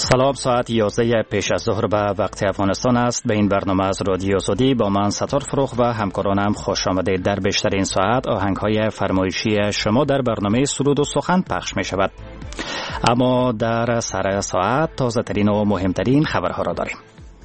سلام، ساعت 11 پیش از ظهر به وقت افغانستان است. به این برنامه از رادیو سعودی با من ستار فروخ و همکارانم خوش آمدید. در بیشترین ساعت آهنگ‌های فرمایشی شما در برنامه سرود و سخن پخش می شود. اما در سر ساعت تازه ترین و مهمترین خبرها را داریم.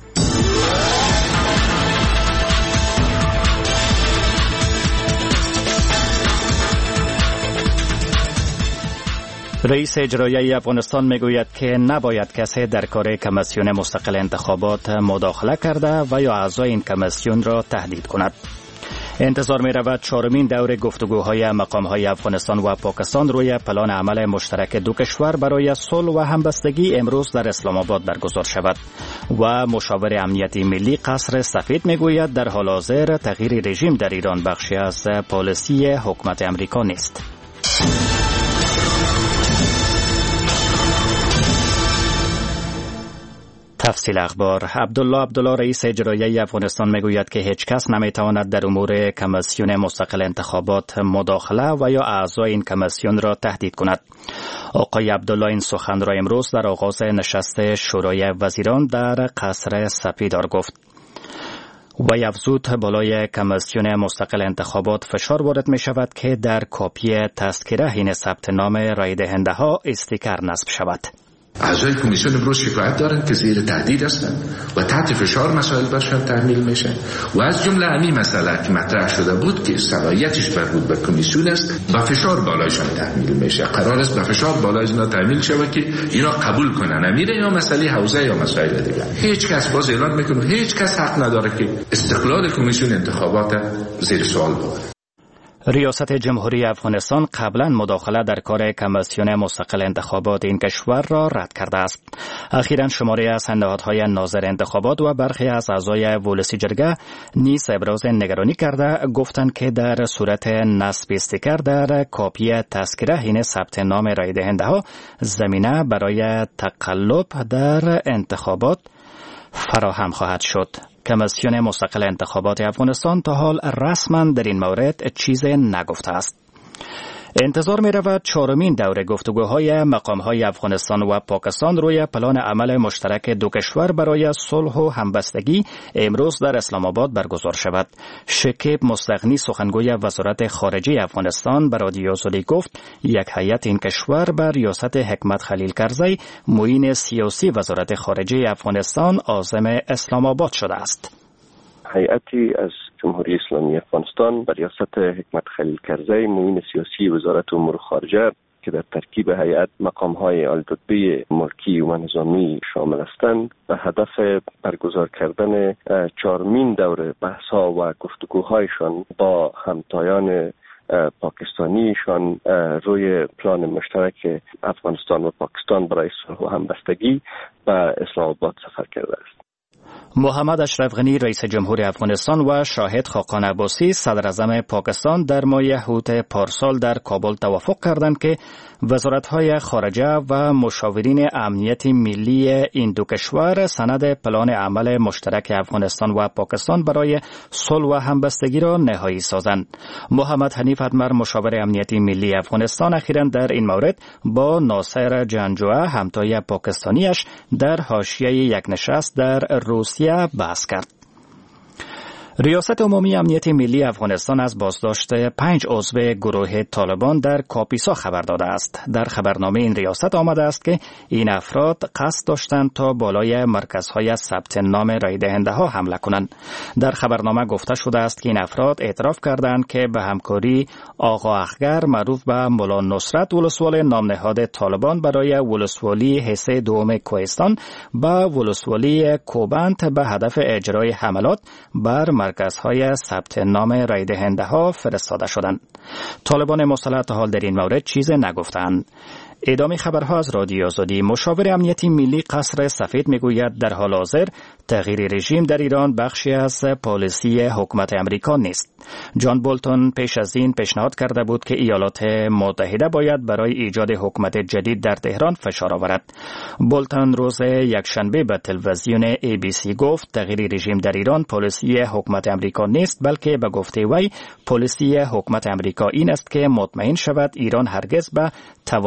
رئیس اجرایی افغانستان میگوید که نباید کسی در کار کمیسیون مستقل انتخابات مداخله کرده و یا اعضای این کمیسیون را تهدید کند. انتظار می رود چهارمین دور گفتگوهای مقامهای افغانستان و پاکستان روی پلان عمل مشترک دو کشور برای صلح و همبستگی امروز در اسلام آباد برگزار شود. و مشاور امنیتی ملی قصر سفید میگوید در حال حاضر تغییر رژیم در ایران بخشی از پالیسی حکومت امریکا نیست. تفصیل اخبار. عبدالله رئیس اجرایی افغانستان میگوید که هیچ کس نمیتواند در امور کمیسیون مستقل انتخابات مداخله و یا اعضای این کمیسیون را تهدید کند. آقای عبدالله این سخن را امروز در آغاز نشست شورای وزیران در قصر سپیدار گفت. و افزود بالای کمیسیون مستقل انتخابات فشار وارد می شود که در کاپی تذکره حین ثبت نام رای دهنده ها استیکر نصب شود. اعضای کمیسیون امروز شکایت دارند که زیر تهدید هستند و تحت فشار مسائل برشان تحمیل میشن و از جمله همین مسئله که مطرح شده بود که صلاحیتش مربوط به کمیسیون است و فشار بالایشان تحمیل میشه. قرار است به فشار بالای اینا تحمیل شود که اینا قبول کنن امیره یا مسئله حوزه یا مسائل دیگه. هیچ کس باز اعلان میکنه هیچ کس حق نداره که استقلال کمیسیون انتخابات زیر سوال ببره. ریاست جمهوری افغانستان قبلا مداخله در کار کمیسیون مستقل انتخابات این کشور را رد کرده است. اخیراً شماری از نهادهای ناظر انتخابات و برخی از اعضای ولسی جرگه نیز ابراز نگرانی کرده گفتند که در صورت نصب استیکر در کاپی تذکره حین ثبت نام رای دهنده ها زمینه برای تقلب در انتخابات فراهم خواهد شد. کمیسیون مستقل انتخابات افغانستان تا حال رسما در این مورد چیزی نگفته است. انتظار می رود چهارمین دور گفتگوهای مقامهای افغانستان و پاکستان روی پلان عمل مشترک دو کشور برای صلح و همبستگی امروز در اسلام آباد برگزار شود. شکیب مستغنی سخنگوی وزارت خارجه افغانستان به رادیو سعودی گفت یک هیئت این کشور بر ریاست حکمت خلیل کرزی معین سیاسی وزارت خارجه افغانستان عازم اسلام آباد شده است. هیئتی از جمهوری اسلامی افغانستان به ریاست حکمت خلیل کرزی معین سیاسی وزارت امور خارجه که در ترکیب هیئت مقام‌های عالی‌رتبه ملکی و نظامی شامل هستند و هدف برگزار کردن چهارمین دور بحث‌ها و گفتگوهایشان با همتایان پاکستانیشان روی پلان مشترک افغانستان و پاکستان برای صلح و همبستگی به اسلام آباد سفر کرده است. محمد اشرف غنی رئیس جمهور افغانستان و شاهد خاقان عباسی صدر اعظم پاکستان در ماه حوت پارسال در کابل توافق کردند که وزارت‌های خارجه و مشاورین امنیت ملی این دو کشور سند پلان عمل مشترک افغانستان و پاکستان برای صلح و همبستگی را نهایی سازند. محمد حنیف اتمر مشاور امنیتی ملی افغانستان اخیراً در این مورد با ناصر جنجوعه همتای پاکستانیش در حاشیه یک نشست در روسیه بحث کرد. ریاست عمومی امنیت ملی افغانستان از بازداشت 5 عضو گروه طالبان در کاپیسا خبر داده است. در خبرنامه این ریاست آمده است که این افراد قصد داشتند تا بالای مرکزهای ثبت نام رای دهنده ها حمله کنند. در خبرنامه گفته شده است که این افراد اعتراف کردند که به همکاری آقا اخگر معروف به مولا نصرت ولسوال نامنهاد طالبان برای ولسوالی حصه دوم کوهستان به ولسوالی کوبند به هدف اجرای حملات بر مرکزهای ثبت نام رای دهنده ها فرستاده شدند. طالبان مسلح تا حال در این مورد چیز نگفتند. ادامه خبرها از رادیو آزادی. مشاور امنیتی ملی قصر سفید میگوید در حال حاضر تغییر رژیم در ایران بخشی از پالیسی حکومت امریکا نیست. جان بولتون پیش از این پیشنهاد کرده بود که ایالات متحده باید برای ایجاد حکومت جدید در تهران فشار آورد. بولتون روز یکشنبه به تلویزیون ABC گفت تغییر رژیم در ایران پالیسی حکومت امریکا نیست، بلکه به گفته وی پالیسی حکومت امریکا این است که مطمئن شود ایران هرگز به توانایی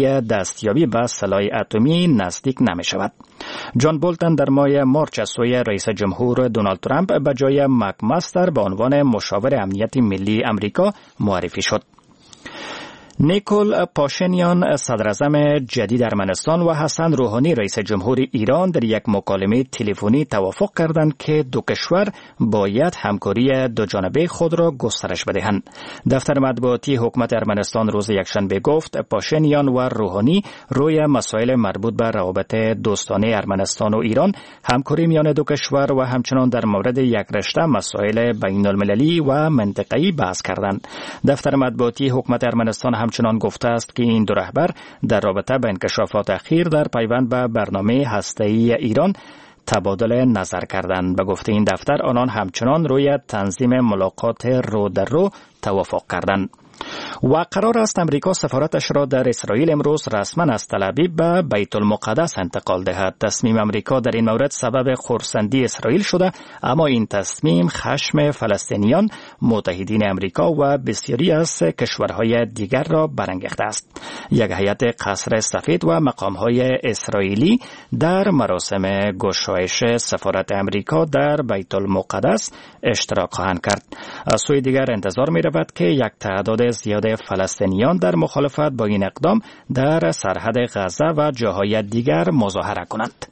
برای دستیابی به سلاح اتمی نزدیک نمی شود. جان بولتن در ماه مارچ از سوی رئیس جمهور دونالد ترامپ به جای مکماستر به عنوان مشاور امنیت ملی امریکا معرفی شد. نیکول پاشینیان صدراعظم جدید ارمنستان و حسن روحانی رئیس جمهور ایران در یک مکالمه تلفنی توافق کردند که دو کشور باید همکاری دوجانبه خود را گسترش بدهند. دفتر مطبوعاتی حکومت ارمنستان روز یکشنبه گفت پاشینیان و روحانی روی مسائل مربوط به روابط دوستانه ارمنستان و ایران، همکاری میان دو کشور و همچنان در مورد یک رشته مسائل بین المللی و منطقه‌ای بحث کردند. دفتر مطبوعاتی حکومت ارمنستان همچنان گفته است که این دو رهبر در رابطه با انکشافات اخیر در پیوند به برنامه هسته‌ای ایران تبادل نظر کردند. به گفته این دفتر آنان همچنان روی تنظیم ملاقات رو در رو توافق کردند. و قرار است امریکا سفارتش را در اسرائیل امروز رسما از تل ابیب به بیت المقدس انتقال دهد. تصمیم امریکا در این مورد سبب خرسندی اسرائیل شده، اما این تصمیم خشم فلسطینیان، متحدین امریکا و بسیاری از کشورهای دیگر را برانگیخته است. یک هیئت قصر سفید و مقامهای اسرائیلی در مراسم گشایش سفارت امریکا در بیت المقدس اشتراک خواهند کرد. از سوی دیگر انتظار می رود که یک تعداد زیاد فلسطینیان در مخالفت با این اقدام در سرحد غزه و جاهای دیگر مظاهره کنند.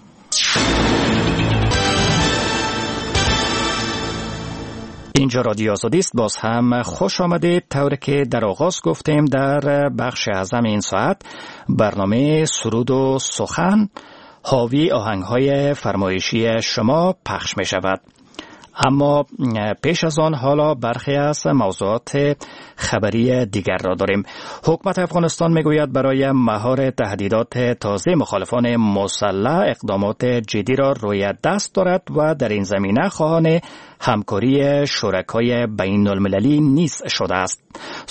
اینجا رادیو آزادی است. باز هم خوش آمدید. طوری که در آغاز گفتیم در بخش اعظم این ساعت برنامه سرود و سخن حاوی آهنگ‌های فرمایشی شما پخش می شود. اما پیش از آن حالا برخی از موضوعات خبری دیگر را داریم. حکومت افغانستان میگوید برای مهار تهدیدات تازه مخالفان مسلح اقدامات جدی را روی دست دارد و در این زمینه خواهان همکاری شرکای بین المللی نیز شده است.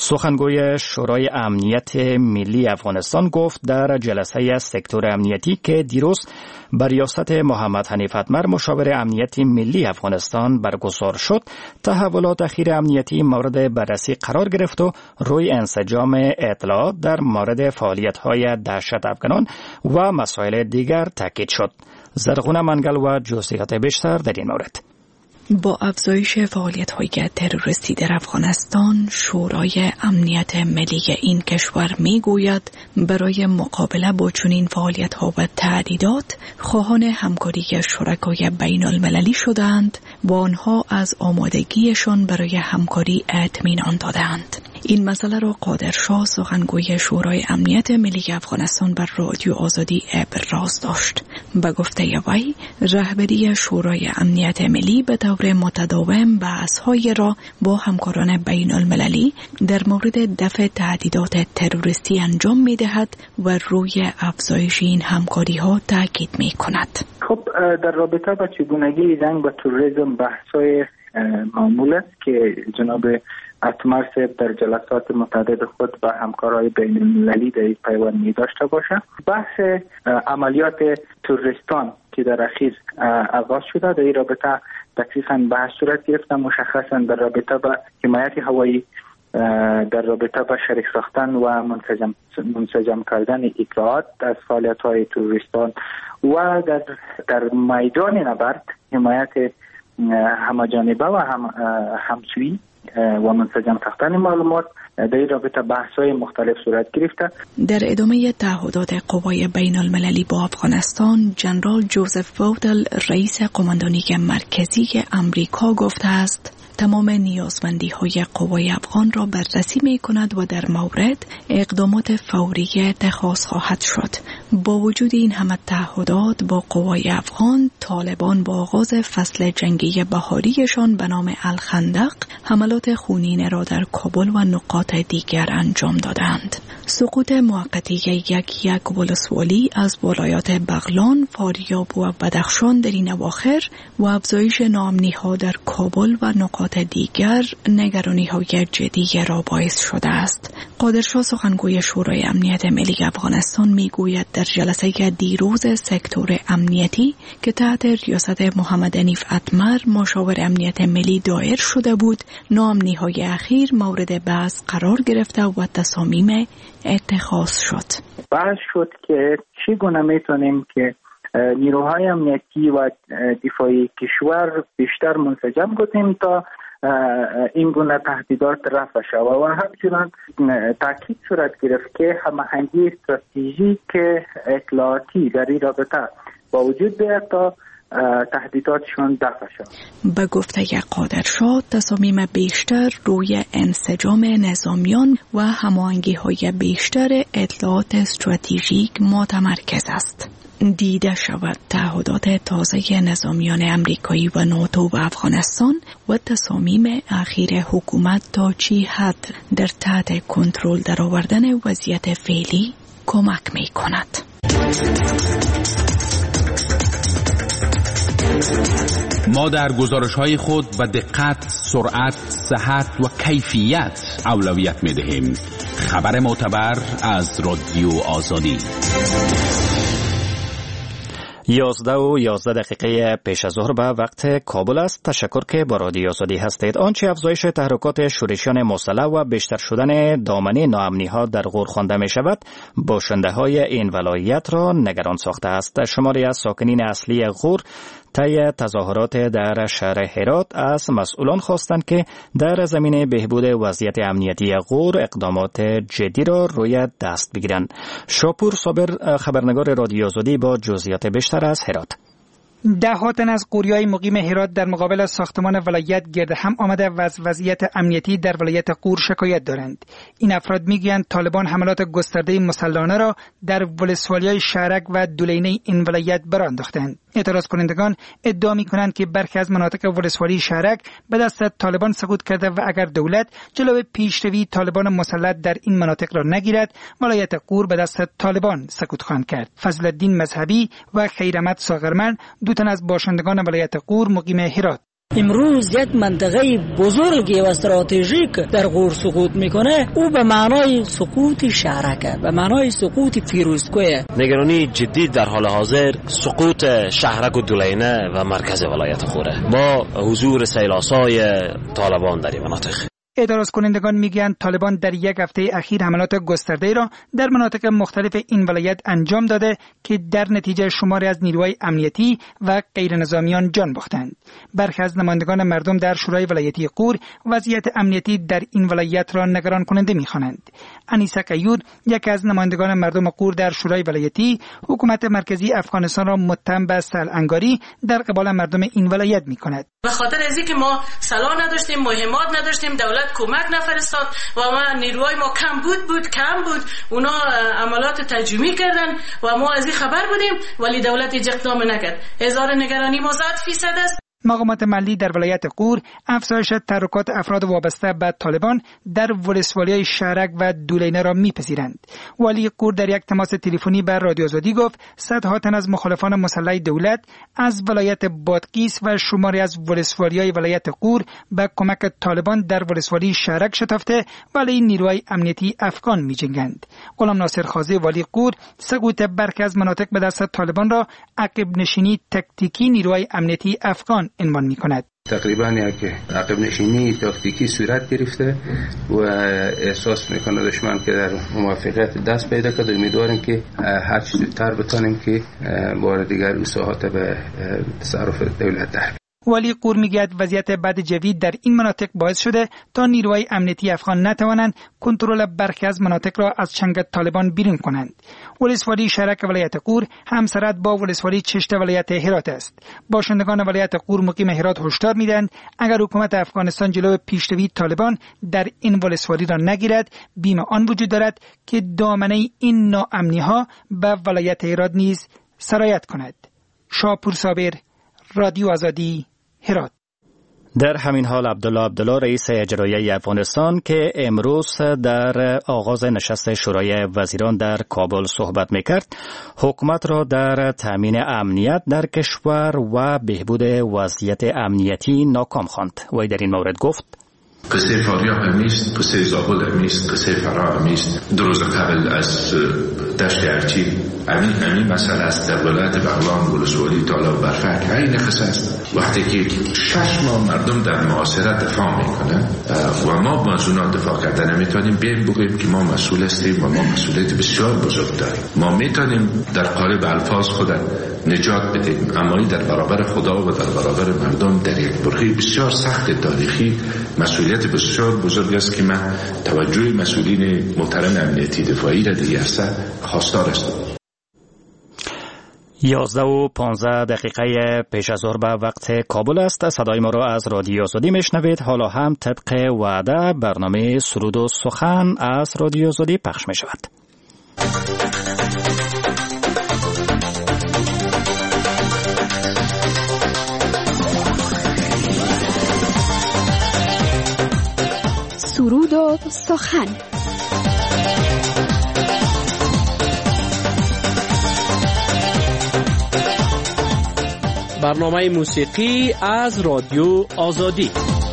سخنگوی شورای امنیت ملی افغانستان گفت در جلسه سکتور امنیتی که دیروز بر ریاست محمد حنیف اتمر مشاور امنیت ملی افغانستان برگزار شد، تحولات اخیر امنیتی مورد بررسی قرار گرفت و روی انسجام اطلاعات در مورد فعالیت‌های دهشت افغانان و مسائل دیگر تاکید شد. زرغونه منگل و جزئیات بیشتر در این مورد. با افزایش فعالیت‌های تروریستی در افغانستان، شورای امنیت ملی این کشور می‌گوید برای مقابله با چنین فعالیت‌ها و تهدیدات خواهان همکاری شرکای بین المللی شدند و آنها از آمادگیشان برای همکاری اطمینان دادند. این مسئله را قادرشاه سخنگوی شورای امنیت ملی افغانستان بر رادیو آزادی ابراز داشت. به گفته وی، رهبری شورای امنیت ملی به طور متداوم بحث‌های را با همکاران بین المللی در مورد دفع تهدیدات تروریستی انجام می‌دهد و روی افزایش این همکاری‌ها تاکید می‌کند. خب در رابطه با چگونگی جنگ با تروریسم بحث‌های معمول است که جناب اتمر صاحب در جلسات متعدد خود با همکارای بین المللی در این پیوند می داشته باشه. بحث عملیات تروریستان که در اخیر آغاز شده در این رابطه تکلیفاً بحث صورت گرفته، مشخصاً در رابطه با حمایت هوایی، در رابطه با شریک ساختن و منسجم کردن اطلاعات از فعالیت‌های تروریستان و در میدان نبرد حمایت همجانبه و همسویی و منسجم ساختن معلومات در این رابطه بحث‌های مختلف صورت گرفته. در ادامه تعهدات قوای بین المللی با افغانستان، جنرال جوزف بودل رئیس قماندانی مرکزی امریکا گفته است تمام نیازمندی‌های قوای افغان را بررسی می‌کند و در مورد اقدامات فوری اتخاذ خواهد شد. با وجود این همه تعهدات با قوای افغان، طالبان با آغاز فصل جنگی بهاریشان به نام الخندق حملات خونین را در کابل و نقاط دیگر انجام دادند. سقوط موقتی یک ولسوالی از ولایات بغلان، فاریاب و بدخشان در این اواخر و افزایش ناامنی‌ها در کابل و نقاط دیگر نگرانی‌های جدی را باعث شده است. قادرشاه سخنگوی شورای امنیت ملی افغانستان میگوید در جلسه دیروز سکتور امنیتی که تحت ریاست محمد حنیف اتمر مشاور امنیت ملی دایر شده بود، ناامنی‌های اخیر مورد بحث قرار گرفته و تصامیم اتخاذ شد. بحث شد که چگونه میتونیم که نیروهای امنیتی و دفاعی کشور بیشتر منسجم کنیم تا این گونه تهدیدات رفع شود و همچنان تاکید صورت گرفت که هماهنگی استراتژیک اطلاعاتی در این رابطه با وجود بیاید تا تهدیداتشون دفع شد. به گفته قادرشاه تصامیم بیشتر روی انسجام نظامیان و هماهنگی‌های بیشتر اطلاعات استراتژیک متمرکز است. دیده شود تعهدات تازه نظامیان امریکایی و ناتو و افغانستان و تصامیم اخیر حکومت تا چه حد در تحت کنترل درآوردن وضعیت فعلی کمک می کند. ما در گزارش‌های خود به دقت، سرعت، صحت و کیفیت اولویت می‌دهیم. خبر معتبر از رادیو آزادی. 11:11 پیش از ظهر به وقت کابل است. تشکر که با رادیو آزادی هستید. آنچه افزایش تحرکات شورشیان مسلح و بیشتر شدن دامنه ناامنی‌ها در غور خوانده می شود، باشنده‌های این ولایت را نگران ساخته است. شماری از ساکنین اصلی غور طی تظاهرات در شهر هرات از مسئولان خواستند که در زمینه بهبود وضعیت امنیتی غور اقدامات جدی را روی دست بگیرند. شاپور صابر، خبرنگار رادیو آزادی، با جزئیات بیشتر از هرات. ده‌ها تن از غوریای مقیم هرات در مقابل ساختمان ولایت گرد هم آمده و از وضعیت امنیتی در ولایت غور شکایت دارند. این افراد میگویند طالبان حملات گسترده مسلحانه را در ولسوالی‌های شهرک و دولینه این ولایت برانداختند. اعتراض کنندگان ادعا می‌کنند که برخی از مناطق ولسوالی شهرک به دست طالبان سقوط کرده و اگر دولت جلوی پیشروی طالبان مسلط در این مناطق را نگیرد، ولایت غور به دست طالبان سقوط خواهد کرد. فضل الدین مذهبی و خیرمد ساغرمن، دو تن از باشندگان ولایت غور مقیم هرات، امروز یک منطقه بزرگی و استراتژیک در غور سقوط میکنه، او به معنای سقوط شهرکه، به معنای سقوط فیروزکوه. نگرانی جدی در حال حاضر سقوط شهرک و دولینه و مرکز ولایت غوره با حضور سیلاسای طالبان در این مناطق. اعتراض کنندگان میگویند طالبان در یک هفته اخیر حملات گسترده را در مناطق مختلف این ولایت انجام داده که در نتیجه شماری از نیروهای امنیتی و غیر نظامیان جان باختند. برخی از نمایندگان مردم در شورای ولایتی غور وضعیت امنیتی در این ولایت را نگران کننده می‌خوانند. انیسه قیور، یکی از نمایندگان مردم غور در شورای ولایتی، حکومت مرکزی افغانستان را متهم به سلانگاری در قبال مردم این ولایت می‌کند. به خاطر از اینکه ما سلاح نداشتیم، مهمات نداشتیم، دولت کمک نفرستاد و ما نیروهای ما کم بود، اونا عملات تجمیع کردن و ما از این خبر بودیم ولی دولت هیچ اقدام نکرد. اظهار نگرانی ما 100% است. مقامات محلی در ولایت غور افزایش تحرکات افراد وابسته به طالبان در ولسوالی‌های شهرک و دولینه را می‌پذیرند. والی غور در یک تماس تلفنی به رادیو آزادی گفت صدها تن از مخالفان مسلح دولت از ولایت بادغیس و شماری از ولسوالی‌های ولایت غور به کمک طالبان در ولسوالی شهرک شتافته ولی نیروهای امنیتی افغان می‌جنگند. غلام ناصر خازی والی غور سقوط برخی از مناطق به دست طالبان را عقب نشینی تاکتیکی نیروهای امنیتی افغان عنوان می‌کند. تقریبا یک عقب نشینی تاکتیکی صورت گرفته و احساس میکنه دشمن که در موفقیت دست پیدا کرد. امیدواریم که هر چه زودتر بتونیم که بار دیگر این ساحات به تصرف دولت در. والی غور میگوید وضعیت بد جوید در این مناطق باعث شده تا نیروهای امنیتی افغان نتوانند کنترل برخی از مناطق را از چنگ طالبان بیرون کنند. ولسوالی شهرک ولایت غور همسرد با ولسوالی چشت ولایت هرات است. باشندگان ولایت غور مقیم هرات هشدار میدهند اگر حکومت افغانستان جلوی پیشروی طالبان در این ولسوالی را نگیرد، بیم آن وجود دارد که دامنه این ناامنی‌ها به ولایت هرات نیز سرایت کند. شاپور صابر، رادیو آزادی، هرات. در همین حال عبدالله رئیس اجرایی افغانستان که امروز در آغاز نشست شورای وزیران در کابل صحبت میکرد، حکومت را در تامین امنیت در کشور و بهبود وضعیت امنیتی ناکام خواند. وی در این مورد گفت: قصه فاریاب هم نیست، قصه زابل هم نیست، قصه فرا هم نیست. 2 روز قبل از دشت ارچی همین مسئله است. در ولایت بغلان ولسوالی تالا و برفک این قصه است. وقتی که 6 ماه مردم در معاصرت دفاع میکنن و ما از اونا دفاع کردن نمیتونیم، بیایم بگوییم که ما مسئول هستیم و ما مسئولیت بسیار بزرگ داریم. ما میتونیم در قالب الفاظ خود نجات بدیم، اما در برابر خدا و در برابر مردم در یک برهه بسیار سخت تاریخی مسئولیت بسیار بزرگ است که من توجه مسئولین محترم امنیتی دفاعی را دیگر خواستار هستم. 11:15 پیش از ظهر به وقت کابل است. صدای ما را از رادیو آزادی میشنوید. حالا هم طبق وعده برنامه سرود و سخن از رادیو آزادی پخش می شود. سرود و سخن. برنامه موسیقی از رادیو آزادی.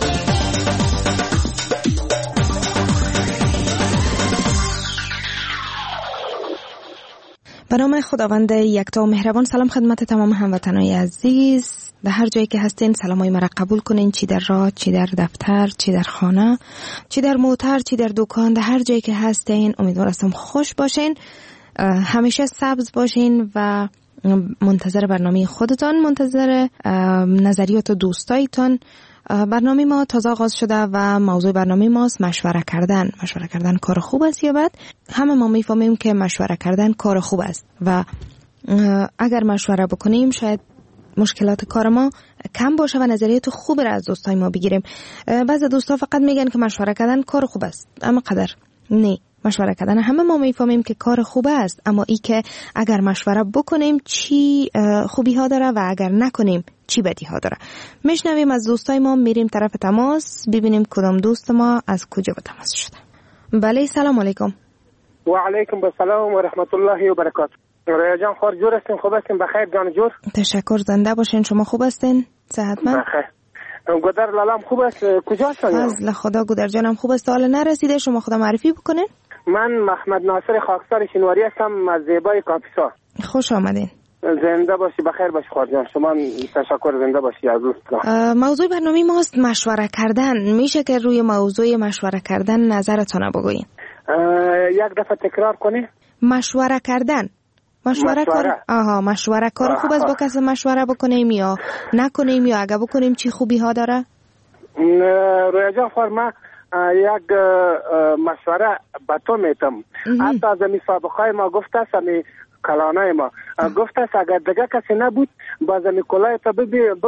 به نام خداوند یکتا و مهربان. سلام خدمت تمام هموطنان عزیز. در هر جایی که هستین سلامای مرا قبول کنین، چی در راه، چی در دفتر، چی در خانه، چی در موتر، چی در دکان. در هر جایی که هستین امیدوار هستم خوش باشین، همیشه سبز باشین و منتظر برنامه خودتان، منتظر نظریات دوستایتان. برنامه ما تازه آغاز شده و موضوع برنامه ماست مشوره کردن. مشوره کردن کار خوب است یا بد؟ همه ما میفهمیم که مشوره کردن کار خوب است و اگر مشوره بکنیم شاید مشکلات کار ما کم باشه و نظریات خوب را از دوستای ما بگیریم. بعضی دوستا فقط میگن که مشوره کردن کار خوب است، اما قدر نه. مشوره کردن همه ما میفهمیم که کار خوب است، اما ای که اگر مشوره بکنیم چی خوبی ها داره و اگر نکنیم چی بدی ها داره. میشنویم از دوستای ما، میریم طرف تماس ببینیم کدام دوست ما از کجا به تماس شده. بله سلام علیکم. و علیکم السلام و رحمت الله و برکاته. رویا جان خور جور هستین؟ خوب هستین؟ بخیر جان جور؟ تشکر، زنده باشین. شما خوب هستین؟ صحتمند؟ بخیر. گودر لالام خوب است؟ کجا هستین؟ فضل خدا گودر جانم خوب است. حالا نرسیده، شما خدا معرفی بکنین. من محمد ناصر خاکسار شینواری هستم از زیبای کاپیسا. خوش آمدین. زنده باشی، بخیر باشی خور جان. شما تشکر، زنده باشی از دوستان. موضوع برنامه ماست مشوره کردن. میشه که روی موضوع مشوره کردن نظرتون بگوین؟ یک دفعه تکرار کنی؟ مشوره کردن. مشوره کار خوب است با کسی مشوره بکنیم یا نکنیم، یا اگه بکنیم چی خوبی ها داره؟ رویا جان خور ما یک مشوره به تو میتم. حتی از امی سابقه ما گفته است، امی کلانه ما گفته است اگر دیگه کسی نبود باز امی کلای تا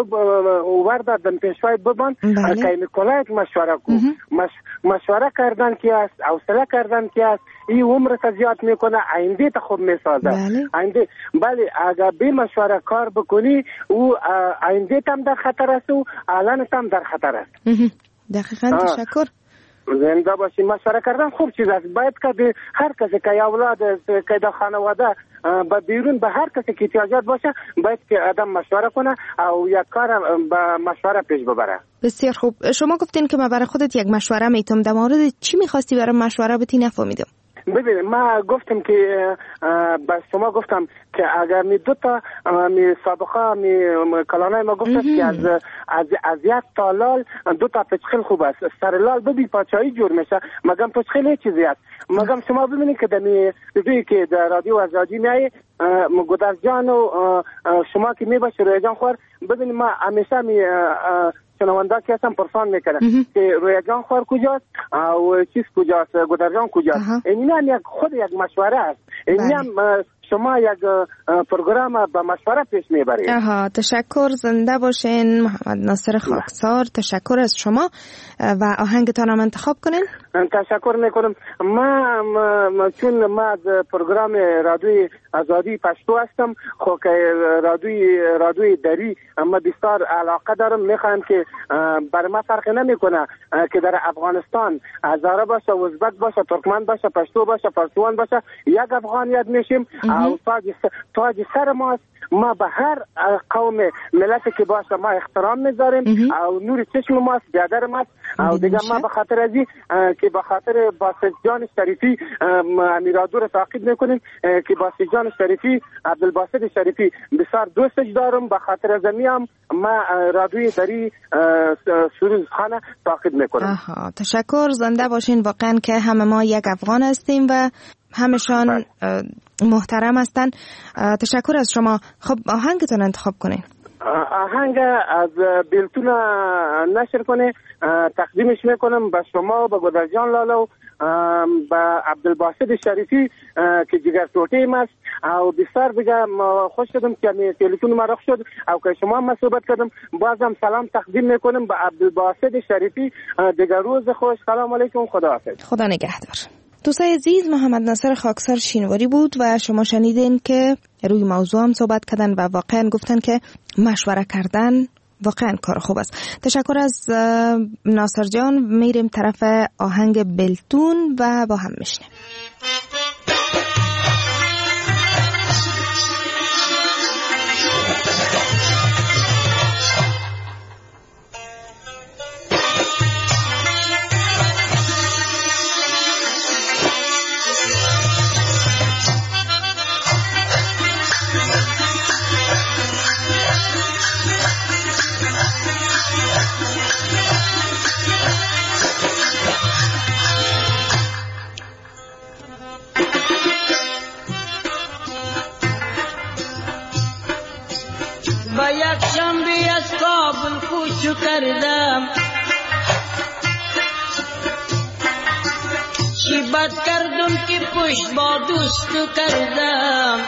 ورده دن پیشوای ببان که امی کلای مشوره کن. مشوره کردن کی است، حوصله کردن کی است، این عمر تا زیاد میکنه، آینده تا خوب میسازه. آینده بله اگر بی مشوره کار بکنی او آینده تام در خطر است و الان تام در خطر است. دقیقاً. تشکر. زنده باشی. مشوره کردن خوب چیز است. باید که هر کسی که اولاد که در خانواده به بیرون به هر کسی که احتیاجات باشه باید که آدم مشوره کنه او یک کار به مشوره پیش ببره. بسیار خوب. شما گفتین که من برای خودت یک مشوره میتم. در مورد چی میخواستی برای مشوره بتی نفهمیدم؟ ببین ما گفتم که به شما گفتم که اگر می دوتا می سابقه می کلانه ما گفت که از یک تا لال دوتا پچخیل خوب است. سر لال ببین پاچایی جور میشه، مگم پچخیل هیچ چیزی است. مگم شما ببینید که دمی دوی که در رادیو آزادی میای گودر جان و شما که می باشه رویا جان خور، ببین ما همیشه می شنونده که هستم پرسان میکنه که رویا جان خور کجاست و چیز کجاست، گودر جان کجاست. این هم یک خود یک مشوره است. این هم شما یک پروگرام به مشوره پیش میبرید. تشکر، زنده باشین محمد ناصر خاکسار. تشکر از شما و آهنگتان هم انتخاب کنین. تشکر میکنم. ما چون ما از پروگرام رادیوی آزادی پشتو هستم، خب که رادیوی دری اما بسیار علاقه دارم. میخوام که برای ما فرق نمیکنه که در افغانستان هزاره باشه، ازبک باشه، ترکمن باشه، پشتو باشه، فارسیوان باشه، یک افغانیت میشیم. او تاج سر ماست ما به هر قوم ملتی که باشه ما احترام میذاریم و نور چشم ماست، بیادر ماست. و دیگه ما به خاطر ازی که به خاطر باسط جان شریفی امیرادو رو تعقیب میکنیم که باسط جان شریفی، عبدالباسط شریفی بسیار دوستش دارم. به خاطر ازمی هم ما رادوی دری سروزخانه تعقیب میکنم. تشکر، زنده باشین. واقعا که همه ما یک افغان هستیم و همشان محترم هستن. تشکر از شما. خب آهنگتون انتخاب کنین. آهنگ از بیلتون نشر کنه تقدیمش میکنم به شما و به گدرجان لالا و به عبدالباسط شریفی که جگر توتی است. و بسیار دیگه خوش شدم که تلفن ما رخ شد و که شما هم صحبت کردم. بازم سلام تقدیم میکنم به عبدالباسط شریفی. دیگر روز خوش. سلام علیکم. خدا حافظ. خدا نگهدار. دوستای عزیز، محمد ناصر خاکسار شینواری بود و شما شنیدین که روی موضوع هم صحبت کردن و واقعا گفتن که مشوره کردن واقعا کار خوب است. تشکر از ناصر جان. میریم طرف آهنگ بلتون و با هم میشنیم. با یک شنبه از کابل کوچو کردم، چی بد کردم که پشت با دوستو کردم.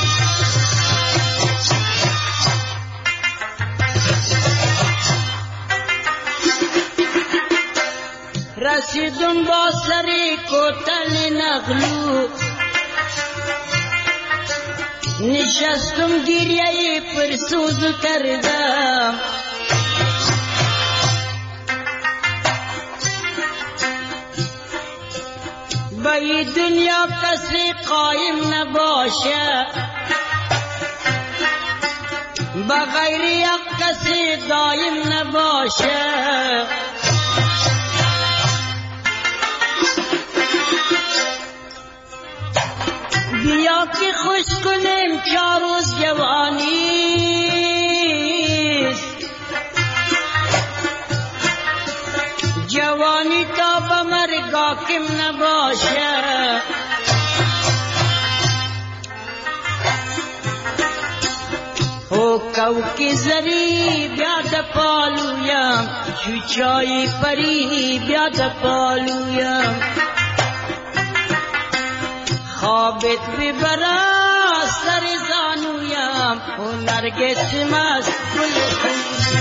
رسیدم با سری کوتل نغلو، نشستم گریه پرسوز کردم. با این دنیا کسی قایم نباشه، با غیر یک کسی دایم نباشه. بیا که خوش کنیم 4 روز جوانی تا به مرگ حاکم نباشه. او کوکی زری بیاد پالویم، چوچای پری بیاد پالویم. خوابت ببرا سر زانویم، و نرگس مست گل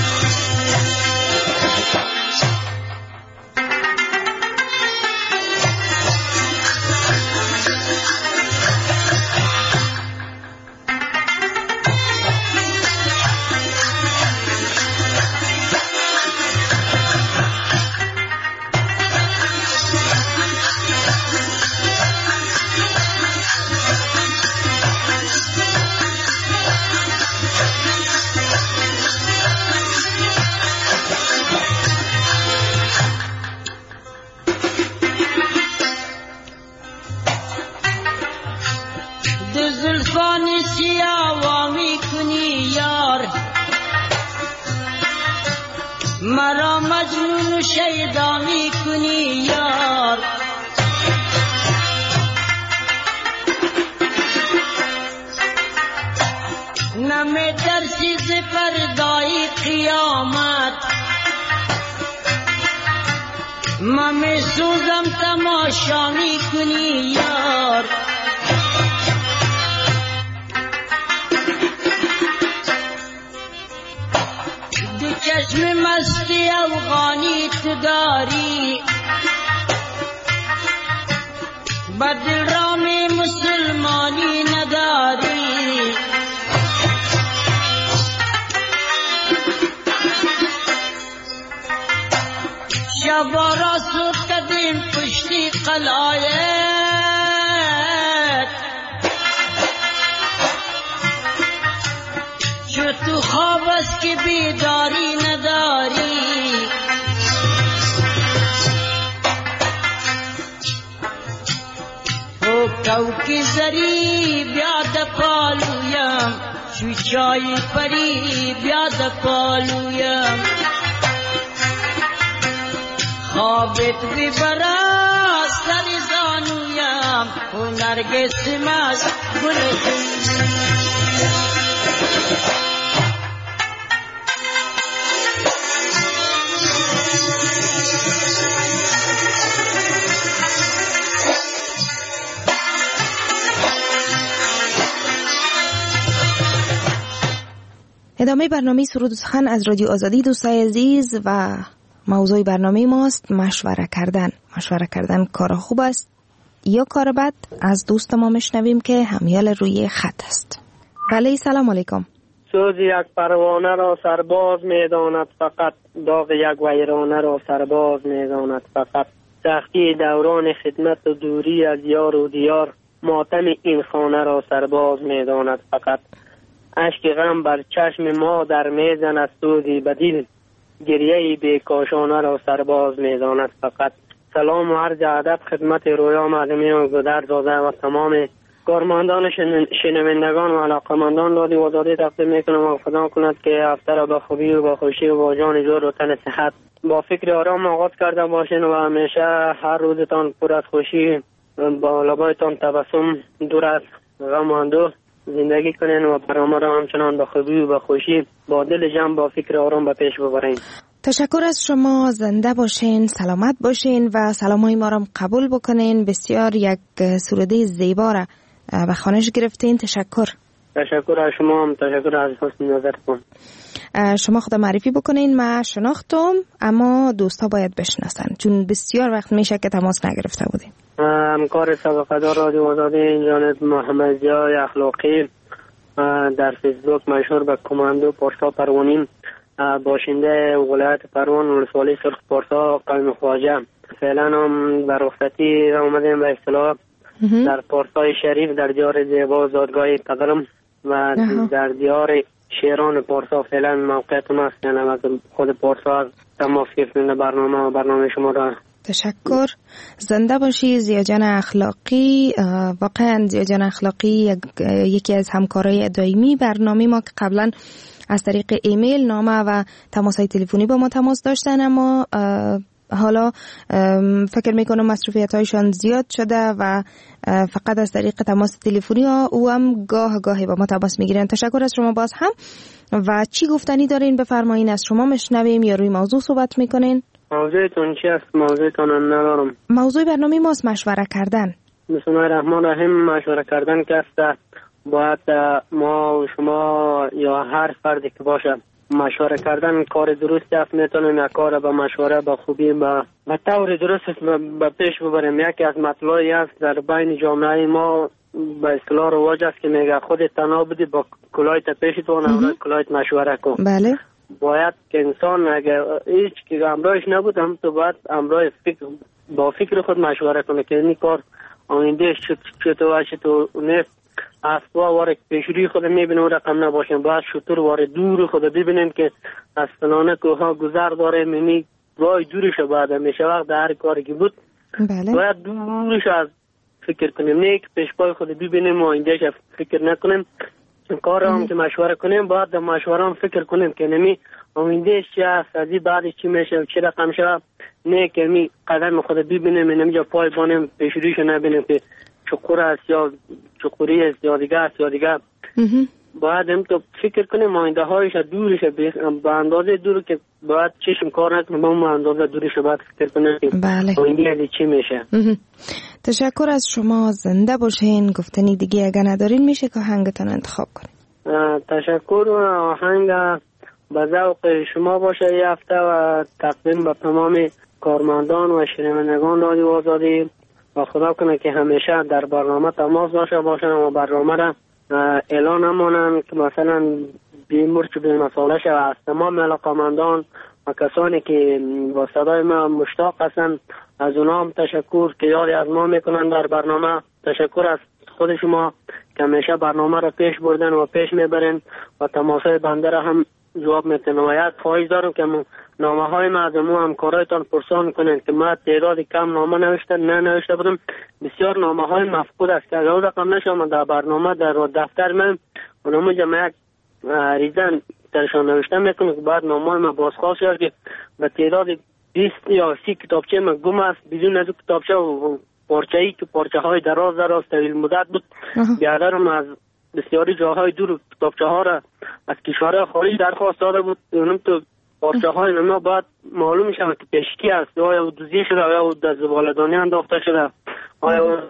مرا مجنون شیدا می کنی یار. نمی ترسی ز فردای قیامت، من می سوزم تماشا می کنی یار. چشم مستی افغانی تو داری، بدرام مسلمانی نداری. شبارا سود کدیم پشتی قلایت، خواب است که بیداری نداری، کوکی زری بیاد پالویم، چوچای پری بیاد پالویم، خوابت ببره سر زانویم، و نرگس مست گل ادامه برنامه سرود و سخن از رادیو آزادی دوستای عزیز و موضوع برنامه ماست مشوره کردن کار خوب است یا کار بد؟ از دوست ما میشنویم که همیال روی خط است. بله سلام علیکم. سوز یک پروانه را سرباز میداند فقط، داغ یک ویرانه را سرباز میداند فقط، سختی دوران خدمت و دوری از یار و دیار، ماتم این خانه را سرباز میداند فقط، اشک غم بر چشم ما در میزند سوزی بدیل، گریه بیکاشانه را سرباز میداند فقط. سلام و عرض ادب خدمت رویا معلمی و گودرزاده و تمام کارمندان شنوندگان و علاقمندان رادیو آزادی تقدیم میکنم و خدا کند که هفته را با خوبی و با خوشی و با جان جور و تن صحت با فکر آرام آغاز کرده باشین و همیشه هر روزتان پر از خوشی با لبایتان تبسم دور از غم و اندوه زندگی کنین و برنامه را همچنان با خوبی و با خوشی با دل جمع با فکر آرام به پیش ببرین. تشکر از شما، زنده باشین، سلامت باشین و سلامای ما را قبول بکنین. بسیار یک سروده زیبا را به خوانش گرفتین. تشکر از شما هم، تشکر از حسن نظرتون. شما خود معرفی بکنین. من شناختم اما دوستا باید بشناسن چون بسیار وقت میشه که تماس نگرفته بودیم. همکار سابقه دار رادیو آزادی جانب محمد ضیای اخلاقی، در فیسبوک مشهور به کماندو پارسا پروانیم، باشنده ولایت پروان ولسوالی سرخ پارسا قوم خواجه. فعلا هم در رخصتی آمدیم به اصطلاح در پارسای شریف در دیار زیبا زادگاه قدرم و در دیار شیران پارسا فعلا موقعیت ما است. از خود پارسا تماس گرفتیم برنامه شما را. تشکر. زنده باشی زیاجان اخلاقی. واقعا زیاجان اخلاقی یکی از همکارای دائمی برنامه ما که قبلا از طریق ایمیل، نامه و تماس‌های تلفنی با ما تماس داشتن اما حالا فکر میکنم مصروفیت‌هایشان زیاد شده و فقط از طریق تماس تلفنی او هم گاهی با ما تماس میگیرن. تشکر از شما باز هم. و چی گفتنی دارین بفرمایین، از شما میشنویم یا روی موضوع صحبت میکنین؟ موضوعتون چی است؟ موضوعتون ندارم. موضوع برنامه ماست مشوره کردن. بسم الله الرحمن الرحیم. مشوره کردن که است باید ما و شما یا هر فردی که باشه مشوره کردن کار درستی است. میتونیم یک کار با مشوره با خوبی با طور درست به پیش ببریم. یکی از مطلبی است در بین جامعه ما به اصطلاح رواج است که میگه خودت تنها بدی با کلاهت پیشت و نه کلاهت مشوره کن. بله. باید که انسان اگر هیچ که همراهش نبود هم تو باید همراه با فکر خود مشوره کنه که این کار آینده چطور نیست. اسبا وارد پیشروی خود میبینیم رقم نباشیم، باید شطور وارد دور خود ببینیم که از فلانه کوها گذر داره منی رای دورش باید همیشه وقت در هر کاری که بود باید دورش از فکر کنیم، نیک پیش پای خود ببینیم و آیندهش فکر نکنیم. کار هم که مشوره کنیم باید در مشوره هم فکر کنیم که نمی آیندهش چی است، از این بعدش چی میشه چی رقم شد. نیک می قدم خود ببینیم نمیجا پای بانیم پیشرویش نبینیم که چقور است یا چقوری است یا دیگه است یا دیگه. باید هم تو فکر کنیم آینده هایش دورش به اندازه دور که باید چشم کار نکنیم، با اندازه دورش باید فکر کنیم که آینده چی میشه. تشکر از شما، زنده باشین. گفتنی دیگه اگه ندارین میشه که آهنگتان انتخاب کنیم. تشکر. آهنگ به ذوق شما باشه یه هفته و تقدیم به تمام کارمندان و شنوندگان رادیو آزادی و خدا کنه که همیشه در برنامه تماس داشته باشن و برنامه را اعلان نمونن که مثلا بیمورچ به مسئله شد. از تمام علاقمندان و کسانی که با صدای ما مشتاق هستن از اونا هم تشکر که یادی از ما میکنن در برنامه. تشکر از خود شما که همیشه برنامه را پیش بردن و پیش میبرن و تماسای بنده را هم جواب میتن و یک خواهش دارم که نامه های ما از همکارایتان پرسان کنند که ما تعداد کم نامه ننوشته بودم. بسیار نامه های مفقود است که اگر رقم نشم در برنامه در دفتر من و نامه جمع یک ریزن درشان نوشته میکنم که بعد نامه ما بازخواست شد که به تعداد 20 یا 30 کتابچه من گم است بدون از کتابچه و پارچه‌ای که پارچه های دراز طویل مدت بود. بیادرم از بسیاری جاهای دور کتابچه ها را از کشورهای خارج درخواست داده بود. اونم تو پارچه های نما بعد معلوم میشه که پیشکی است، آیا دوزی شده یا در زباله‌دانی انداخته شده، آیا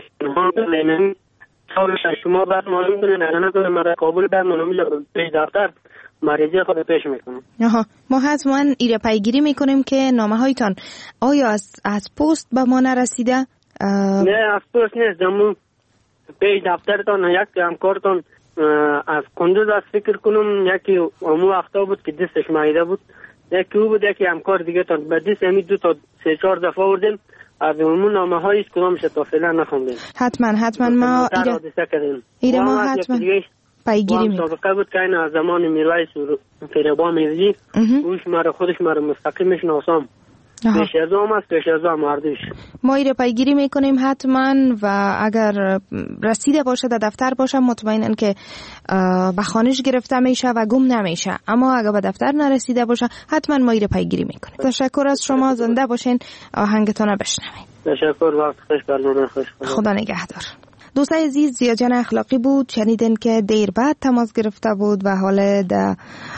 شما بعد معلوم کنید اگر نکنه مرا کابل بعد معلوم پیش دفتر مریضی خود پیش میکنم. ما حتما ایره پیگیری میکنیم که نامه هایتان آیا از پست به ما نرسیده؟ نه از پست نیست، دمون پیش دفترتان یک همکارتان از کندوز از فکر کنم یکی امو وقتا بود که دستش معیده بود، یکی او بود یکی همکار دیگه تان به دست همی 2 تا 3-4 دفعه وردیم از امون نامه هایش کدامش تا فعلا نخوندیم. حتما ما ایره ما حتما پیگیری میکنیم. سابقه بود که این از زمان میرویس فریبا میرزی خودش مرا مستقیمش ناسام پیش از هم است، پیش از هم مردوش ما ایره پیگیری میکنیم حتما و اگر رسیده باشه در دفتر باشه مطمئنن که به خانش گرفته میشه و گم نمیشه، اما اگر به دفتر نرسیده باشه حتما ما ایره پیگیری میکنیم. تشکر از شما، زنده باشین، آهنگتون رو بشنویم. تشکر، وقت خوش، برنامه خوش. خدا نگهدار. دوستای عزیز، زیاجان اخلاقی بود، شنیدن که دیر بعد تماس گرفته بود و حال در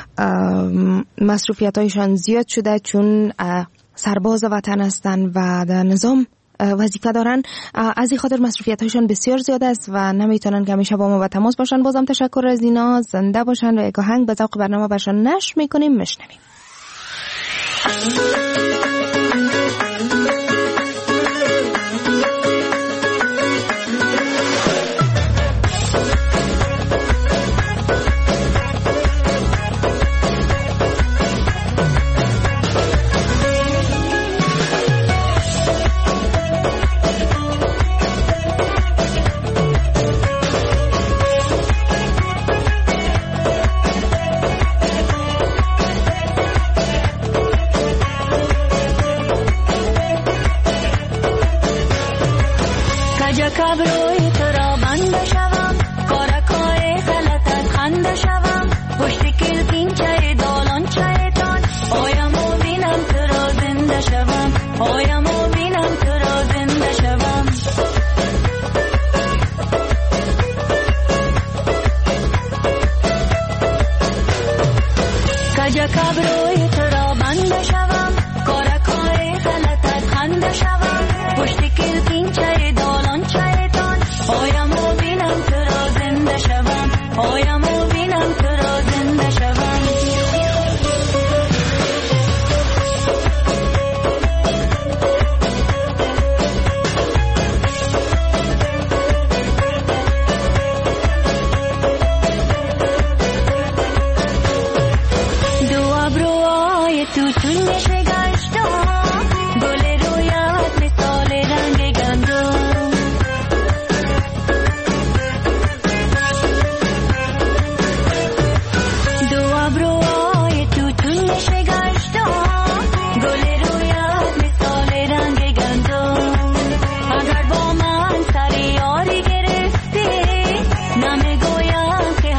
مصروفیت هایشان زیاد شده چون سرباز وطن هستن و در نظام وظیفه دارن. از این خاطر مصروفیت هایشان بسیار زیاد است و نمیتونن که همیشه با ما به تماس باشن. بازم تشکر از اینا، زنده باشن و یک آهنگ به ذوق برنامه برشان نشر میکنیم، میشنویم.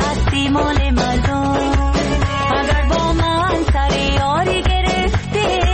مال مردم اگر با من سر یاری گرفتی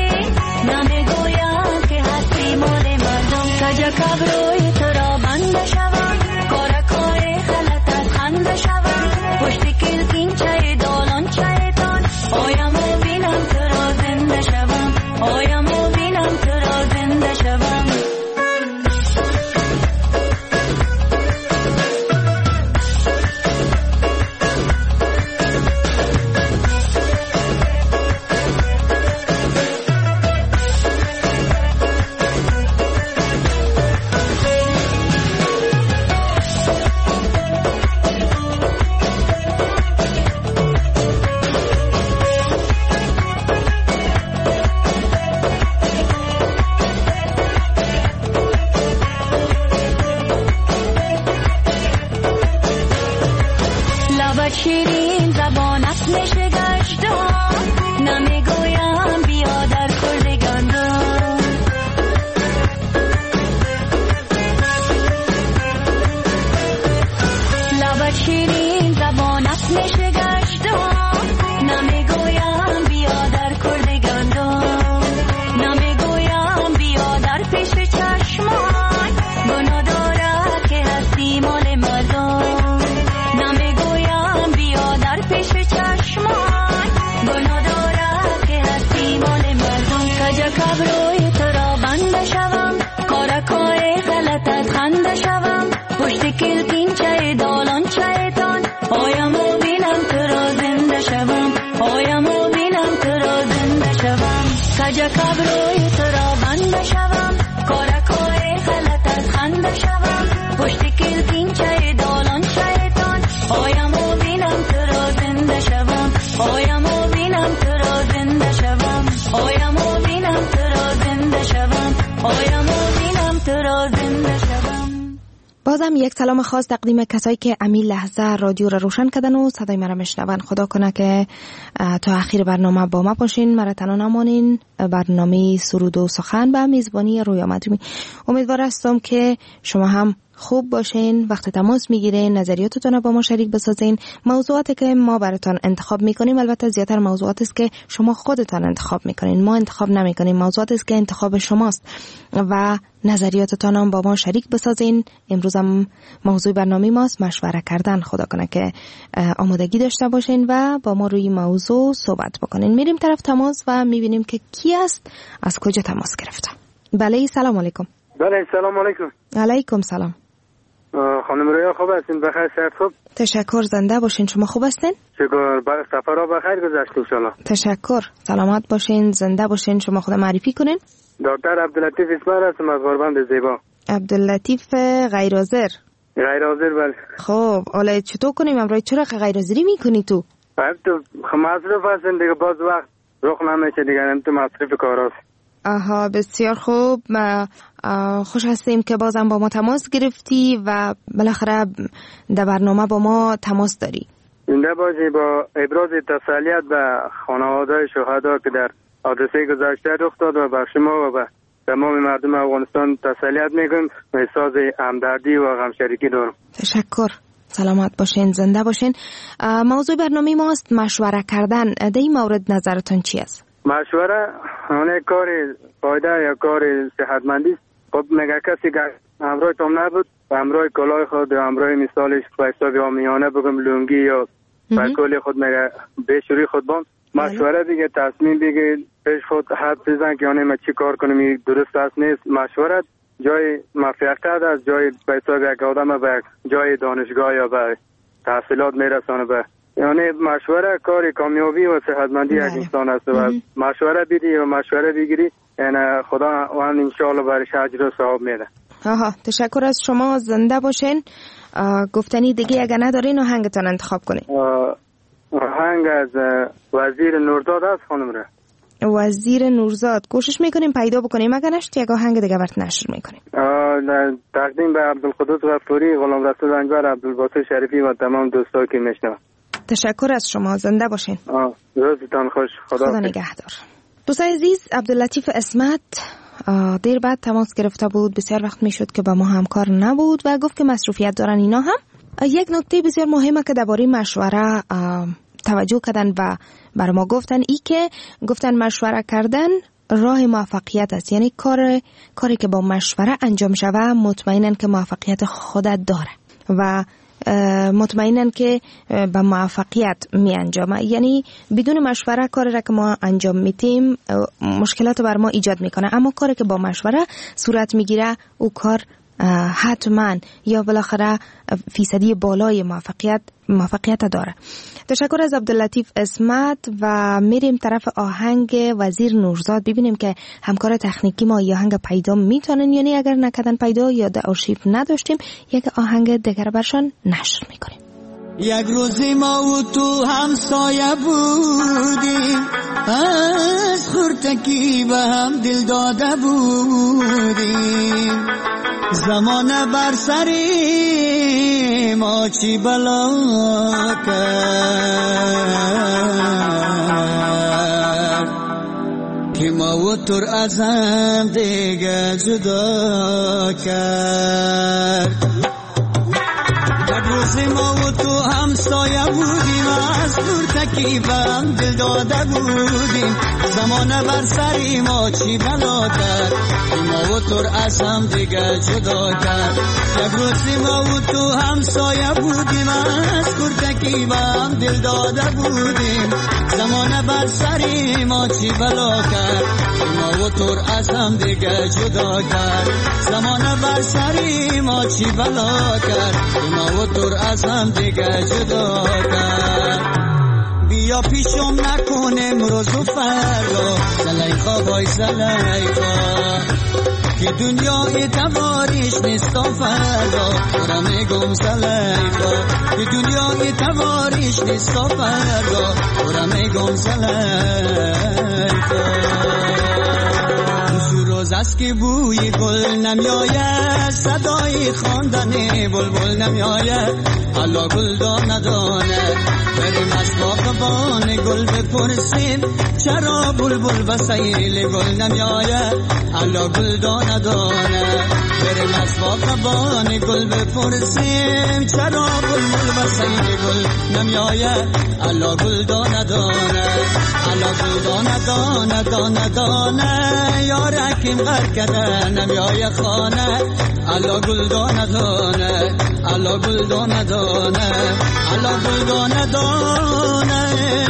کجا کبروی تو را بند شوم کارکای غلط از خند شوم پشت کلتین چای دالان شیطان آیم و بینم تو را زنده شوم آیم و بینم تو را زنده شوم آیم و بینم تو را زنده شوم آیم و بینم تو را زنده شوم. بازم یک سلام خاص تقدیم کسایی که امی لحظه رادیو را روشن کردن و صدای مرا میشنون. خدا کنه که تا آخر برنامه با ما باشین، مرا تنها نمانین. برنامه سرود و سخن به میزبانی رویا مدرومی. امیدوار هستم که شما هم خوب باشین، وقت تماس میگیرین، نظریاتتون رو با ما شریک بسازین. موضوعاتی که ما براتون انتخاب میکنیم البته زیاتر موضوعاتی است که شما خودتون انتخاب میکنین، ما انتخاب نمیکنیم. موضوعاتی است که انتخاب شماست و نظریاتتون هم با ما شریک بسازین. امروز هم موضوع برنامه ماست مشوره کردن. خدا کنه که آمادگی داشته باشین و با ما روی موضوع صحبت بکنین. میریم طرف تماس و میبینیم که کی است، از کجا تماس گرفته. بله سلام علیکم. بله سلام علیکم. علیکم سلام. خانم رویا خوب هستین؟ بخیر صحت خوب؟ تشکر، زنده باشین. شما خوب هستین؟ شکر. سفر را بخیر گذشت ان شاء الله. تشکر، سلامت باشین، زنده باشین. شما خود معرفی کنین. دکتر عبداللطیف اسماعیل هستم از غربند زیبا. عبداللطیف غیر حاضر. غیر حاضر بله. خب حالا چطور کنیم امروز؟ چرا غیر حاضری میکنی تو؟ تو مصرف هستین دیگه، باز وقت رخ نمیشه دیگه، تو مصرف کاراست. آها بسیار خوب. خوش هستیم که بازم با ما تماس گرفتی و بالاخره در برنامه با ما تماس داری. زنده باشی. با ابراز تسلیت به خانواده شهدا که در حادثه گذشته رخ داد و به شما و به تمام مردم افغانستان تسلیت میگم و احساس همدردی و غمشریکی دارم. تشکر، سلامت باشین، زنده باشین. موضوع برنامه ماست مشوره کردن. در این مورد نظرتون چی است؟ مشوره اون کار فایده یا کار صحتمندی است. خب مگه کسی که همراه تام نبود و همراه کلاه خود و همراه مثالش به حساب عامیانه بگم لنگی یا بکل خود مگه بشوری خود بام مشوره دیگه، تصمیم دیگه پیش خود حد بزن که آنه ما چی کار کنیم درست است نیست. مشوره جای موفقیت است، جای به حساب یک آدم به جای دانشگاه یا به تحصیلات میرسانه. به یعنی مشوره کار کامیابی و صحتمندی یک انسان است و مشوره بدی و مشوره بگیری یعنی خدا وان ان شاء الله برش اجر و ثواب میده. آها تشکر از شما، زنده باشین. گفتنی دیگه اگه ندارین آهنگتون انتخاب کنین. آهنگ از وزیر نورزاد است خانم را. وزیر نورزاد کوشش میکنیم پیدا بکنیم، اگه نشد یک آهنگ دیگه برات نشر میکنیم. تقدیم به عبدالقدوس غفوری، غلام رسول انجبر، عبدالباسط شریفی و تمام دوستان که میشنون. تشکر از شما، زنده باشین. روزتان خوش. خدا نگهدار. دوستای عزیز، عبداللطیف اسمت دیر بعد تماس گرفته بود. بسیار وقت میشد که با ما همکار نبود و گفت که مصروفیت دارن اینا هم. یک نکته بسیار مهمه که درباره مشوره توجه کردن و برای ما گفتن ای که گفتن مشوره کردن راه موفقیت است. یعنی کاری که با مشوره انجام شود مطمئنن که موفقیت خودت داره و مطمئنن که به موفقیت می انجامه. یعنی بدون مشوره کاری را که ما انجام میتیم مشکلات بر ما ایجاد میکنه، اما کاری که با مشوره صورت میگیره او کار حتما یا بالاخره فیصدی بالای موفقیت داره. تشکر از عبداللطیف اسمت و میریم طرف آهنگ وزیر نورزاد ببینیم که همکار تکنیکی ما یا آهنگ پیدا میتونن، یعنی اگر نکردن پیدا یا در آرشیو نداشتیم یک آهنگ دیگر برشان نشر میکنیم. یک روزی ما و تو همسایه بودیم، از خورتکی به هم دل داده بودیم، زمانه بر سری ما چی بلا کرد که ما و تر از هم دیگه جدا کرد. یک روزی ما و تو همسایه بودیم، از خورتکی به هم دل داده بودیم، زمانه بر سری ما چی بلا کرد که ما و تر از هم دیگه جدا کرد. یک روزی ما و تو همسایه بودیم، از خورتکی به هم دل داده بودیم، زمانه بر سری ما چی بلا کرد که ما و تر از هم دیگه جدا کرد. زمانه بر سری ما چی بلا کرد که ما و تر از هم دیگه جدا کرد. بیا پیشم نکنم روز و فردا، دلای خوابای زلیخا که دنیای تواریش نیست تا فردا را میگم زلیخا که دنیای تواریش نیست تا فردا را میگم زلیخا روز است که بوی گل نمیاید صدای خواندن بلبل نمیاید حالا گل نداند بریم از باغبان گل بپرسیم چرا بلبل و سیل گل نمیاید حالا گل نداند بریم از باغبان گل بپرسیم چرا بلبل و سیل گل نمیاید حالا گل نداند حالا گل نداند یارکیم غر کده نمیای خانه حالا گل ندانه حالا گل ندانه حالا گل ندانه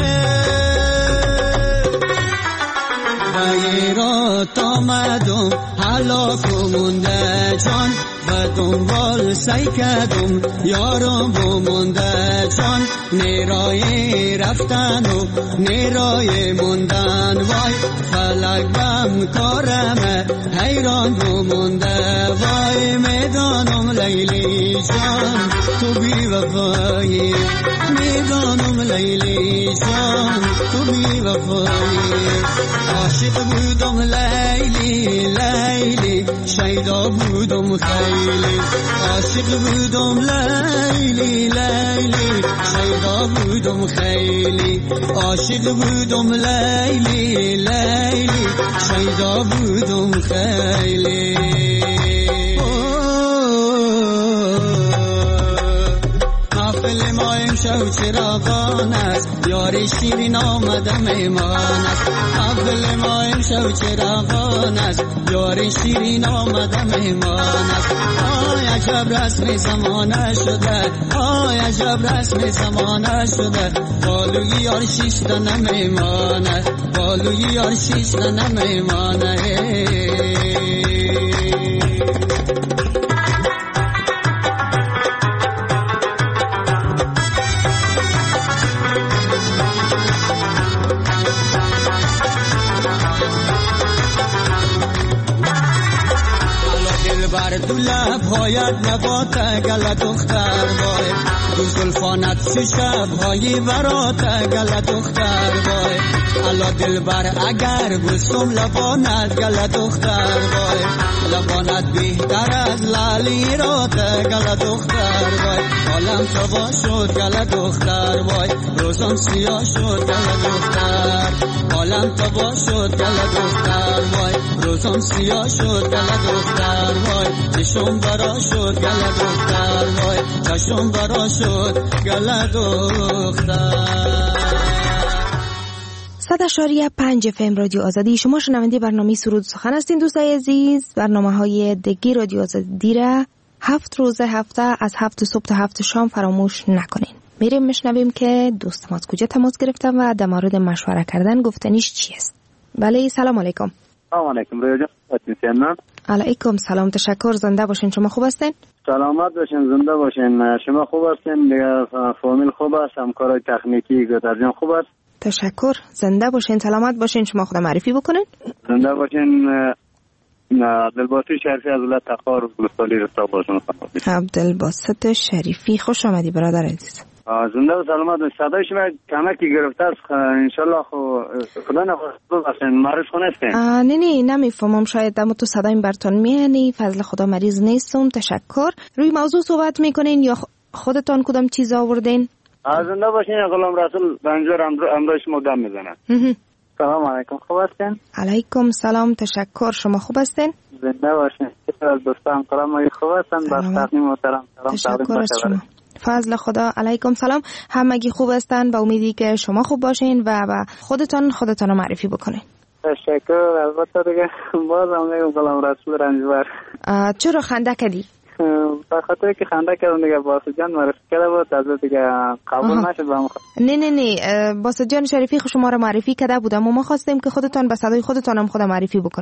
غیرات آمدم حالا کمونده جان و دنبال سی کدم یارم بمونده جان نیرای رفتن و نیرای موندن وای فلک بم کارمه حیران بمونده وای میدانم لیلی جان تو بی وفایی میدانم لیلی جان تو بی وفایی عاشق بودم لیلی لیلی شیدا بودم خیلی عاشق بودم لیلی لیلی شیدا بودم خیلی عاشق بودم لیلی لیلی شیدا بودم خیلی محفل ما امشب چراغان است یاری شیرین آمده میمان است محفل ما امشب چراغان است یاری شیرین آمده میمان است آی عجب رسم زمانه شده آی عجب رسم زمانه شده بالوی یار شیشته نمیمانه بالوی یار شیشته نمیمانه بر دوله پایت نبات گل دختر وای دو زلفانت چو شب‌های برات گل دختر وای الا دلبر اگر بوسم لبانت گل دختر وای لبانت بهتر از لالی رات گل دختر وای عالم تبا شد گل دختر وای روزم سیاه شد گل دختر عالم تبا شد گل دختر وای روزم سیاه شد گل دختر وای چشم برا شد گل دختر وای چشم برا شد گل دختر 100.5 FM رادیو آزادی. شما شنونده برنامه سرود سخن هستین دوستای عزیز. برنامه‌های دگی رادیو آزادی را 7 روز هفته از 7 صبح تا 7 شام فراموش نکنین. میریم میشنویم که دوست ما از کجا تماس گرفتن و در مورد مشوره کردن گفتنیش چی است. بله سلام علیکم. سلام علیکم رویا جان. علیکم سلام، تشکر. زنده باشین. شما خوب هستین؟ سلامت باشین، زنده باشین. شما خوب هستین؟ دیگه فامیل خوب است؟ همکارای تکنیکی گوترجان خوب است؟ تشکر. زنده باشین، سلامت باشین. شما خود معرفی بکنین. زنده باشین. عبدالباسط شریفی از ولایت تخار بلوچستان رستاق باشون. عبدالباسط شریفی، خوش آمدی برادر عزیز. زنده و سلامت. صدای شما کمکی گرفته است. انشالله خدا نخواهد باشین. معرف کنستین؟ نه نمیفهمم. شاید دم تو صدایم برتون میانی. فضل خدا مریض نیستم. تشکر. روی موضوع صحبت میکنین یا خودتان کدام چیز آوردین؟ زنده باشین. غلام رسول بنجور امروز شما دم میزنن. سلام علیکم، خوب هستین؟ علیکم سلام، تشکر. شما خوب هستین؟ زنده باشین. از دوستان کلام خوب هستن. با تقدیم محترم سلام تقدیم شما. فضل خدا. علیکم سلام. همگی خوب هستن. با امیدی که شما خوب باشین و خودتان رو معرفی بکنین. تشکر. البته دیگه باز هم میگم غلام رسول رنجبر. چرا خنده کردی؟ به خاطر که خنده کردم دیگه. باسط جان معرفی کرده بود از دیگه قبول نشد با ما. نه باسط جان شریفی شما رو معرفی کرده بود، اما ما خواستیم که خودتان به صدای خودتان هم خود معرفی بکنین.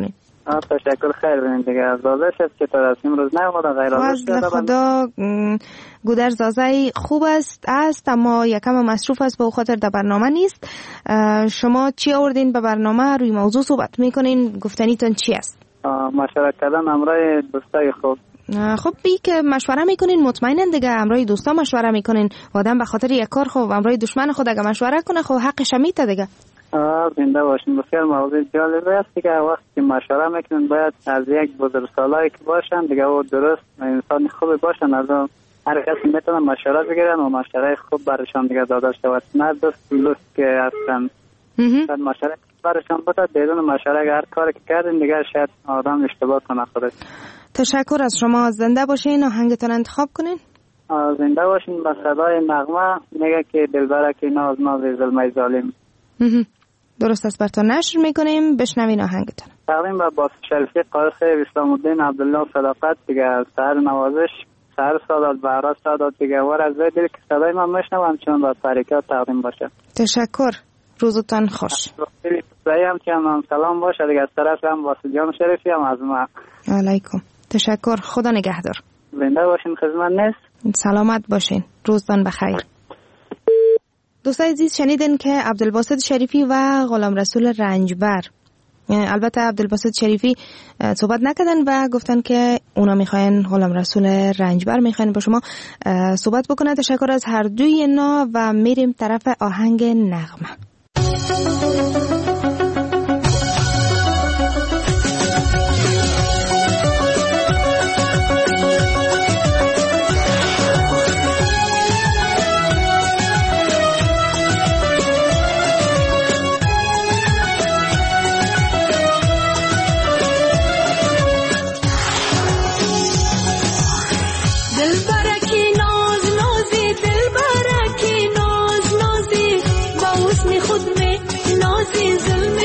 تشکر، خیر بینید دیگه. از زازه شد که تا رسیم روز نموده غیر از خدا گودر زازه خوب است اما یکم مصروف است، به خاطر در برنامه نیست. شما چی آوردین به برنامه؟ روی موضوع صحبت میکنین، گفتنیتون چی است؟ مشورت کردن امرای دوستای خوب. خب بی که مشوره میکنین مطمئنن دیگه، امرای دوستا مشوره میکنین. آدم به خاطر یک کار خب امرای دشمن خود اگه مشوره کنه خب حقش میته دیگه. زنده باشین. بسیار موضوع جالبی است دیگه. وقتی که مشوره میکنن باید از یک بزرگسالایی که باشن دیگه و درست انسان خوب باشن، از هر کسی میتونن مشوره بگیرن و مشوره خوب برشان دیگه داده شود، نه دوست که هستن بعد مشوره برشان بوده بدون مشوره هر کاری که کردین دیگه شاید آدم اشتباه کنه خودش. تشکر از شما. زنده باشین. آهنگتون انتخاب کنین. زنده باشین. با صدای نغمه میگه که دلبرک ناز ناز ظلمه ظالم. درست است، براتون نشر میکنیم. بشنوین آهنگتون. تقدیم به باس شریفی قارخ اسلام الدین عبدالله صداقت دیگه. سحر نوازش سحر سادات بهرات سادات دیگه ور از دل که صدای من میشنوم چون با تاریکات تقدیم باشه. تشکر، روزتان خوش. هم که من سلام باشه دیگه از طرف هم واسه جان شریفی هم از ما. علیکم. تشکر، خدا نگهدار. زنده باشین، خدمت نیست. سلامت باشین، روزتان بخیر. دوستای عزیز شنیدن که عبدالباسط شریفی و غلام رسول رنجبر، البته عبدالباسط شریفی صحبت نکردن و گفتن که اونا میخواین غلام رسول رنجبر میخواین با شما صحبت بکنه. تشکر از هر دوی اینا و میریم طرف آهنگ نغمه. ظلم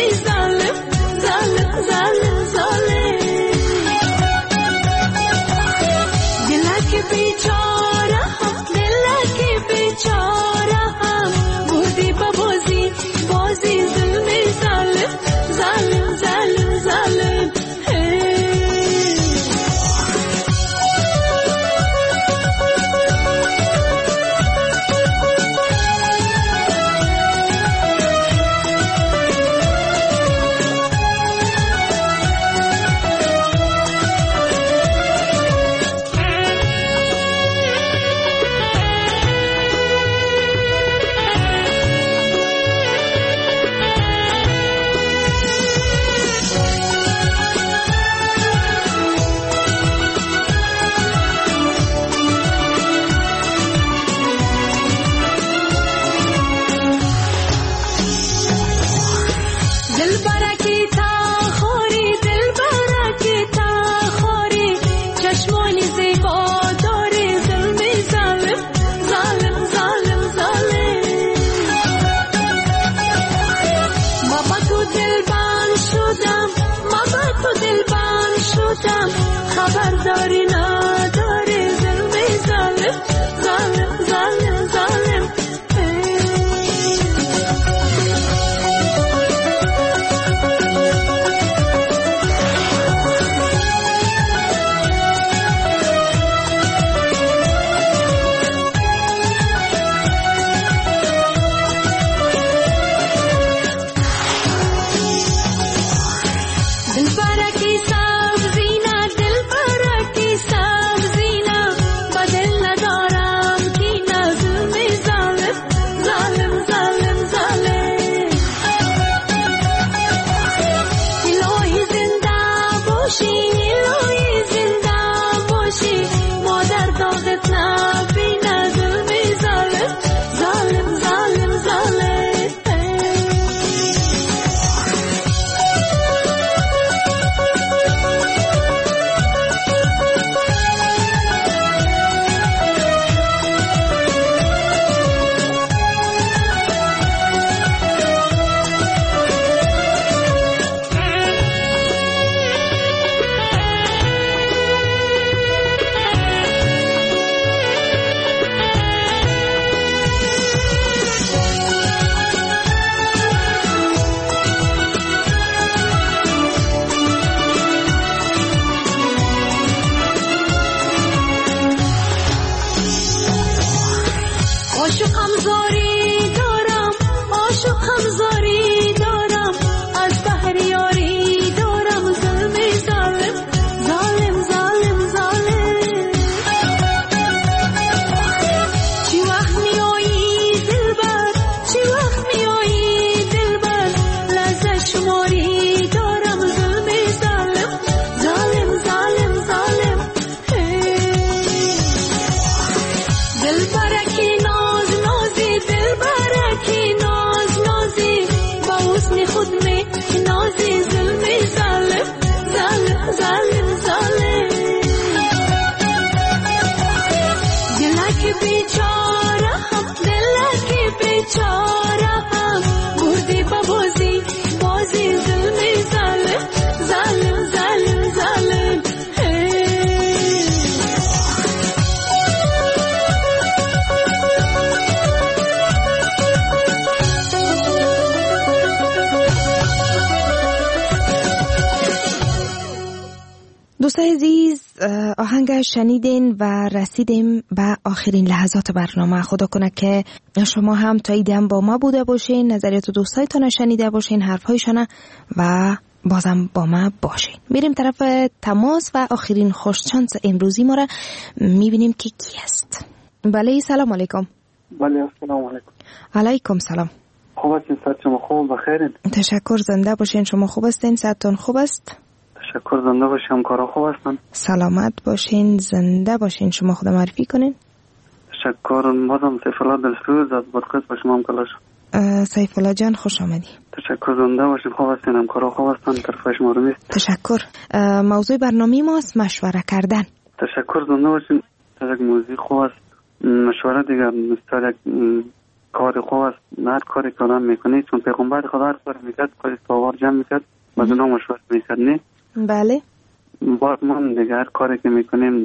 دوستای عزیز، آهنگ شنیدین و رسیدیم به آخرین لحظات برنامه. خدا کنه که شما هم تا ایدم با ما بوده باشین، نظریات دوستایتان شنیده باشین، حرفایشان و بازم با ما باشین. میریم طرف تماس و آخرین خوششانس امروزی ما را میبینیم که کی است. بله، سلام علیکم. بله، سلام علیکم. علیکم سلام. خوب هستین؟ صحت شما خوب؟ بخیرین؟ تشکر، زنده باشین. شما خوب هستین؟ صحتتون خوب است؟ تشکر، زنده باشین. همکارا خوب هستن؟ سلامت باشین، زنده باشین. شما خود معرفی کنین. تشکر. بازم سیف الله دلسوز از بادغیس با شما همکار شدم. سیف الله جان خوش آمدی. تشکر، زنده باشین. خوب هستین؟ همکارا خوب هستن؟ طرف شما رو نیست. تشکر. موضوع برنامه ماست مشوره کردن. تشکر، زنده باشین. یک موضوع خوب است. مشوره دیگه مثل یک کار خوب است. نه کاری که آدم میکنه، چون پیغمبر خدا هر کاری میکرد کاری سوار جمع میکرد و اونا مشوره میکرد. نه بله، باید ما دیگه هر کاری که میکنیم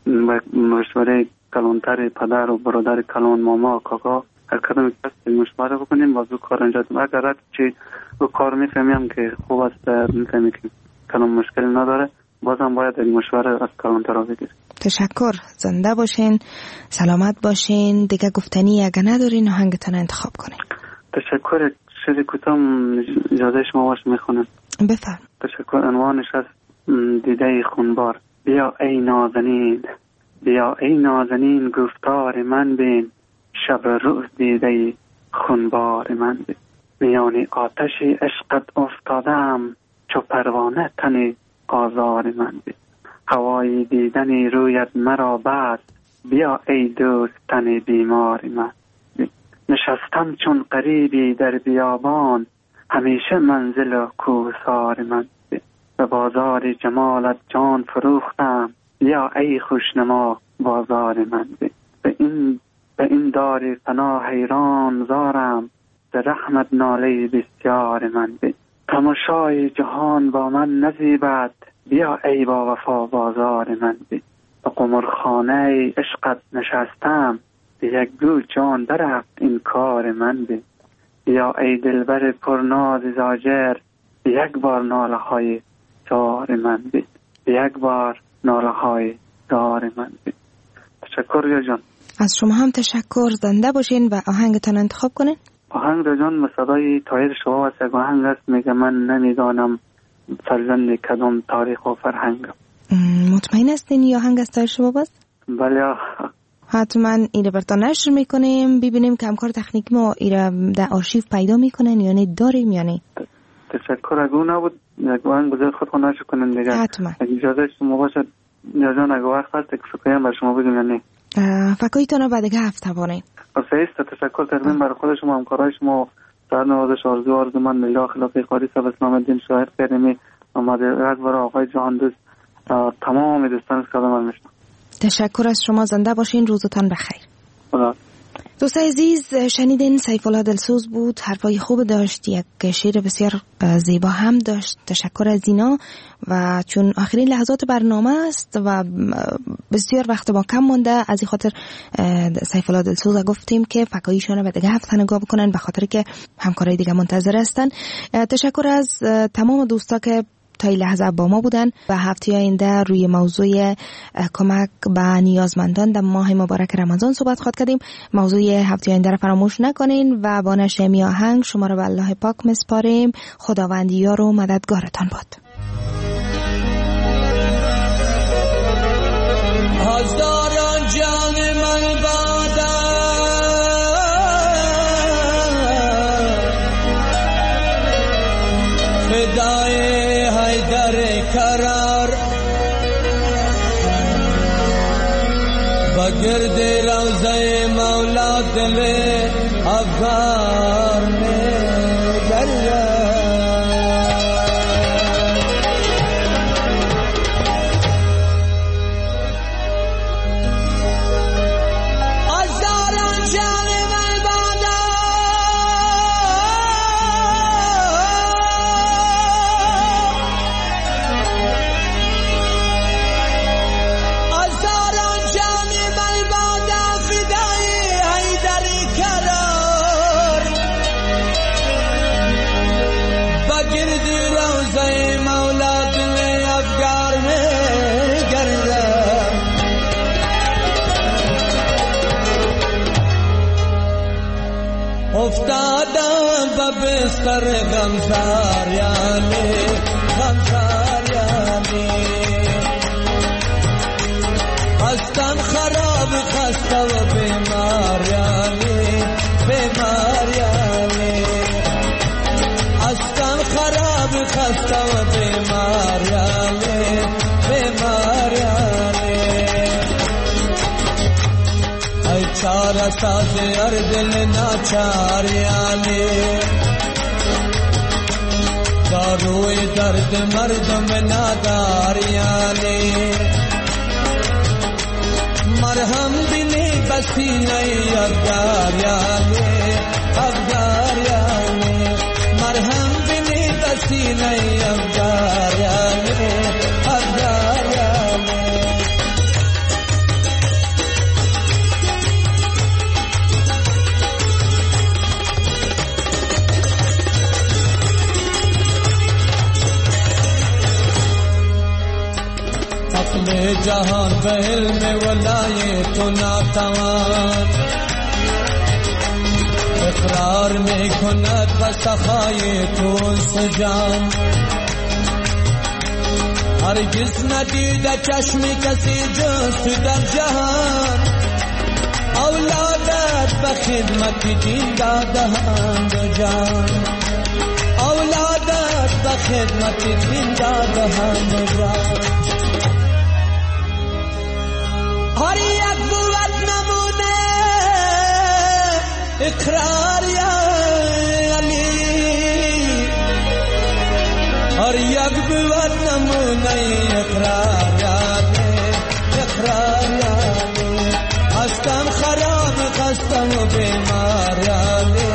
مشوره کلانتر پدر و برادر کلان، ماما کاکا، هر کدوم کسی مشوره بکنیم و کار انجام بدیم. اگر هر چی رو کار میفهمیم که خوب است، میفهمیم که کلان مشکل نداره، بازم باید مشوره از کلانتر رو بگیریم. تشکر، زنده باشین، سلامت باشین. دیگه گفتنی اگه ندارین آهنگتان انتخاب کنین. تشکر. شعر کوتاه اجازه شما باش میخونم. بفرم. تشکر. عنوانش از دیده خونبار. بیا ای نازنین، بیا ای نازنین، گفتار من بین، شب روز دیده خونبار من بین. میان آتش عشقت افتادم، چو پروانه تن آزار من بین. هوای دیدن رویت مرا بست، بیا ای دوست تن بیمار من بین. نشستم چون غریبی در بیابان، همیشه منزل و کوهسار من بین. به بازار جمالت جان فروختم، بیا ای خوشنما بازار من بین. به این دار فنا حیران زارم، ز رحمت ناله بسیار من بین. تماشای جهان با من نزیبد، بیا ای با وفا بازار من بین. به قمرخانه عشقت نشستم، به یک گو جان درفت این کار من بین. بیا ای دلبر پرناز زاجر، به یک بار ناله های زار من بین. به یک بار ناله های زار من بین. تشکر یا جان. از شما هم تشکر، زنده باشین و آهنگتان انتخاب کنین. آهنگ را جان صدای طاهر شباب است. یک آهنگ است میگه من نمیدانم فرزند کدام تاریخ و فرهنگم. مطمئن هستین این آهنگ از طاهر شباب است؟ بله. حتما این رو براتون نشر میکنیم، ببینیم که همکار تکنیک ما این رو در آرشیو پیدا میکنن یعنی داریم یعنی. تشکر. اگه نبود یک آهنگ بذار خود نشر کنن دیگه. حتما. اجازه شما باشد یا جان اگه وقت هست یک فکریم بر شما بگیم یعنی. فکایتان رو بعد دیگه هفته بانیم. سیست. تشکر کردیم برای خود شما، همکارای شما. سر نوازش آرزو من ملا خلافی قاری صاحب اسلام الدین شاهر کریمی آماده رد برای آقای جهان دوست تمام دوستان سلام میشم. تشکر از شما، زنده باشین، روزتان بخیر. خدا. دوستای عزیز، شنیدین سیف الله دلسوز بود، حرفای خوب داشت، یک شعر بسیار زیبا هم داشت. تشکر از اینا. و چون آخرین لحظات برنامه است و بسیار وقت با کم مونده، از این خاطر سیف الله دلسوز گفتیم که فکاییشون به دیگه هفته نگاه بکنن، به خاطر که همکارای دیگه منتظر هستن. تشکر از تمام دوستا که تا این لحظه با ما بودن و هفته آینده روی موضوع کمک به نیازمندان در ماه مبارک رمضان صحبت خواهد کردیم. موضوع هفته آینده را فراموش نکنین و با نشر می آهنگ شما را به الله پاک مسپاریم. خداوند یار و مددگارتان باد. هزاران جان من بادا فدای حیدر کرار بگرد روضه مولا دل افغان میں دریا بستر غمزاریانی هستم خراب خسته و بیماریانی هستم خراب خسته و بیماریانی ای چاره ساز هر دل ناچاریانی داروی درد مردم ناداریانی مرهم بینی بسینه افگاریانی مرهم بینی بسینه افگاریانی جهان به علم ولایت و ناتوان اقرار می کند و سخای تو سجان هرگز ندیده چشم کسی جست در جهان اولادت به خدمت دین دادهاند جان اولادت به خدمت دین دادهاند جان هر یک بود نمونه اقرار یا علی هر یک بود نمونه اقرار یا علی هستم خراب خستم و بیمار یا علی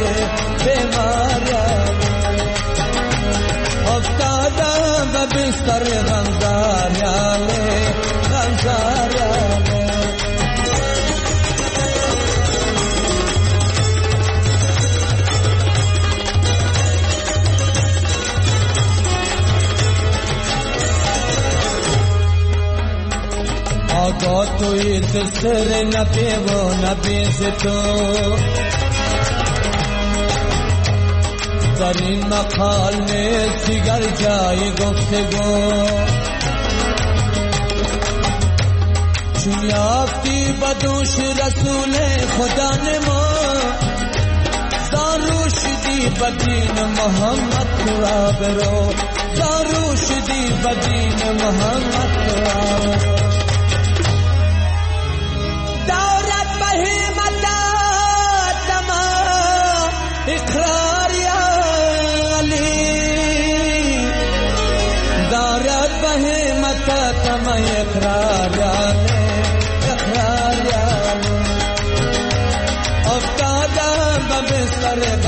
افتادم به بستر غمزار یا علی آگاه توی سر نبی و نبیز تو در این مقال نیست دیگر جای گفتگو چون یافتی بدوش رسول خدا نما زارو شدی بدین محمد را برو زارو شدی بدین محمد را برو دورت بهیمت تمام اقرار یا علی دورت بهیمت تمام اقرار یا علی افتادم به بستر